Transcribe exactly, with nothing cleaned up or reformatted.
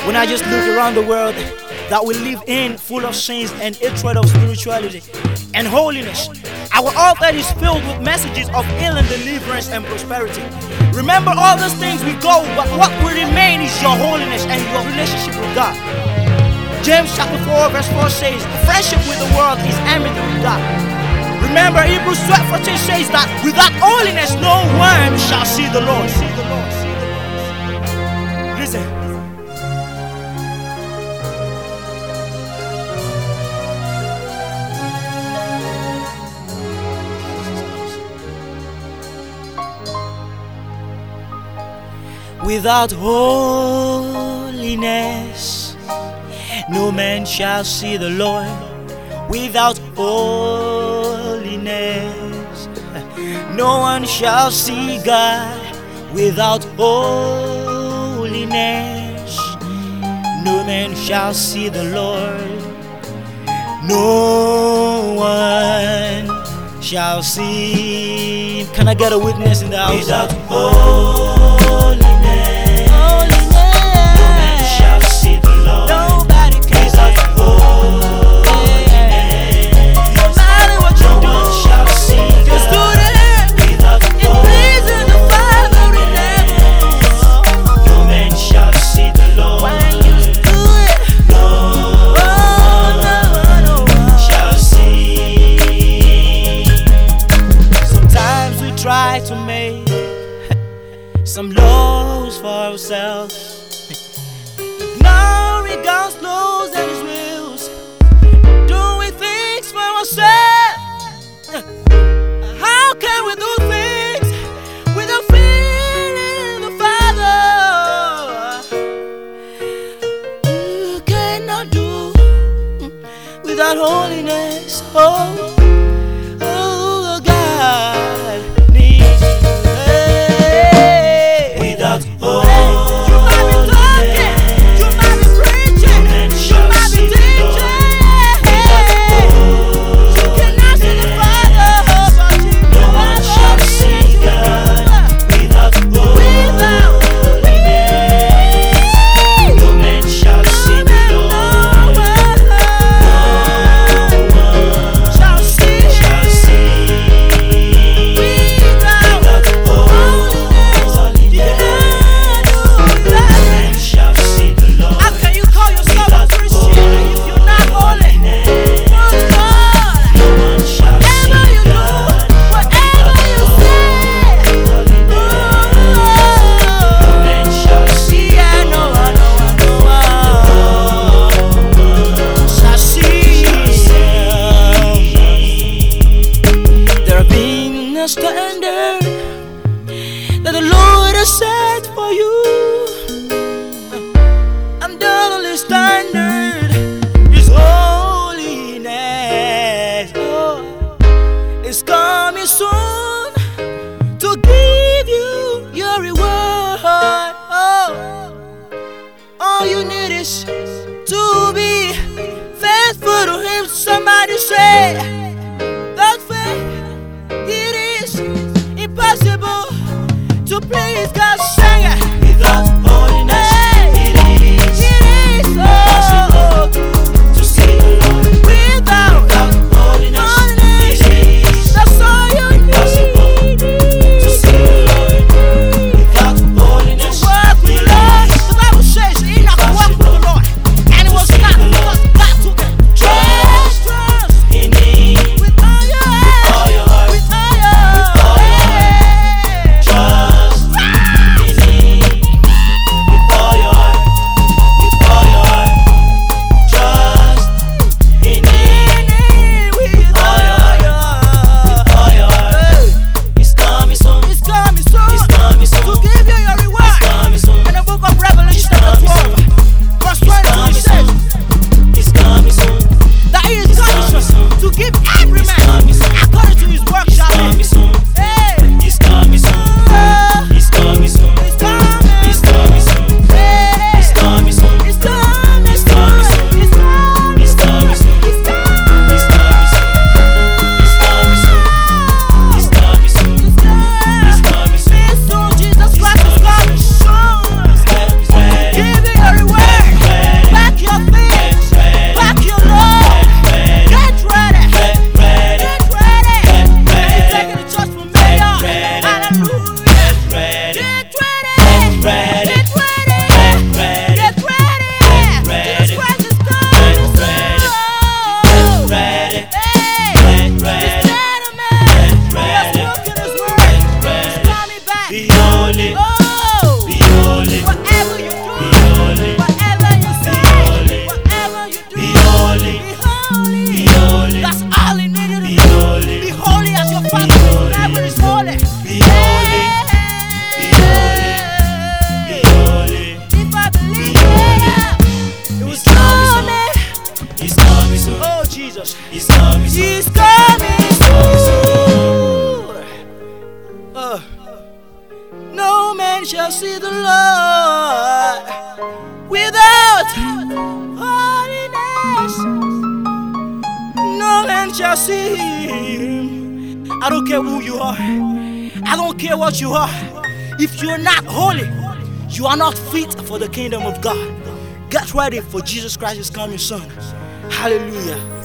When I just look around the world that we live in, full of sins and hatred of spirituality and holiness, our altar is filled with messages of healing, deliverance, and prosperity. Remember all those things we go, but what will remain is your holiness and your relationship with God. James chapter four verse four says, friendship with the world is enmity with God. Remember, Hebrews twelve fourteen says that without holiness no one shall see the Lord. See the Lord. See the Lord. Listen. Without holiness, no man shall see the Lord. Without holiness, no one shall see God. Without holiness, no man shall see the Lord. No one shall see. Can I get a witness in the house? Without holiness, try to make some laws for ourselves, ignoring God's laws and His wills, doing things for ourselves. How can we do things without feeling the Father? You cannot do without holiness. Oh. Standard that the Lord has set for you, and the only standard is holiness. Oh, it's coming soon to give you your reward. Oh, all you need is to be faithful to Him. Somebody say that faith. Impossible to please God, sing it. Without holiness, hey, it is, it is impossible to see the Lord. Without, without holiness, holiness, it is, that's all you impossible need to see the Lord. Without holiness, walk with the Lord. The Bible says Enoch walked with the Lord, and it was not because God took him. Trust, trust in Him. Jesus. He's coming soon. He's coming soon. Uh, no man shall see the Lord without holiness. No man shall see him. I don't care who you are. I don't care what you are. If you're not holy, you are not fit for the kingdom of God. Get ready, for Jesus Christ is coming soon. Hallelujah.